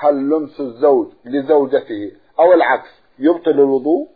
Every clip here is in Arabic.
هل لمس الزوج لزوجته أو العكس يبطل الوضوء؟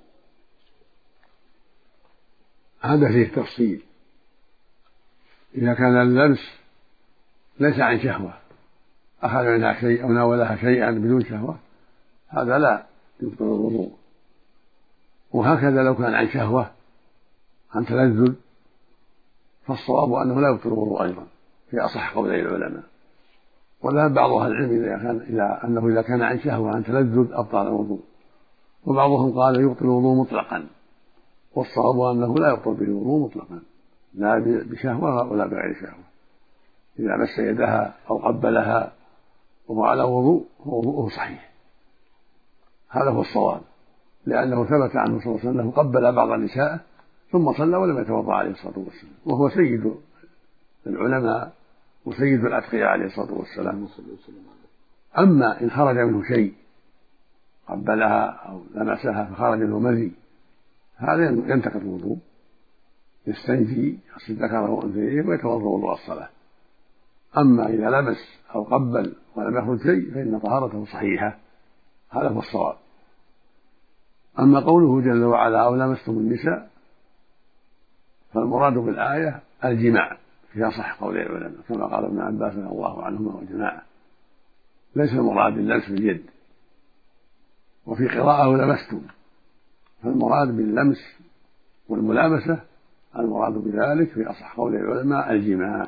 هذا فيه تفصيل. إذا كان اللمس ليس عن شهوة، أخذ منها شيء أو ناولها شيئا بدون شهوة، هذا لا يبطل الوضوء. وهكذا لو كان عن شهوة، عن تلذذ، فالصواب أنه لا يبطل الوضوء أيضا في أصح قولي العلماء. وذهب بعض أهل العلم إذا كان عن شهوة عن تلذذ أبطل الوضوء، وبعضهم قال يبطل الوضوء مطلقا، والصواب أنه لا يبطل به الوضوء مطلقا، لا بشهوة ولا بغير شهوة. إذا مس يدها أو قبلها وهو على وضوء وضوءه صحيح، هذا هو الصواب، لأنه ثبت عنه صلى الله عليه وسلم أنه قبل بعض النساء ثم صلى ولم يتوضأ عليه الصلاة والسلام، وهو سيد العلماء وسيد الأتقياء عليه الصلاة والسلام. أما إن خرج منه شيء، قبلها أو لمسها فخرج منه مذي، هذا ينتقض الوضوء، يستنجي يغسل ذكره وأنثيه ويتوضأ وضوء الصلاة. أما إذا لمس أو قبل ولم يخرج شيء فإن طهارته صحيحة، هذا هو الصواب. أما قوله جل وعلا أو لمستم النساء، فالمراد بالآية الجماع في أصح قول العلماء، كما قال ابن عباس رضي الله عنهما والجماعة، ليس المراد باللمس باليد. وفي قراءة لمستم، فالمراد باللمس والملامسة المراد بذلك في أصح قول العلماء الجماع.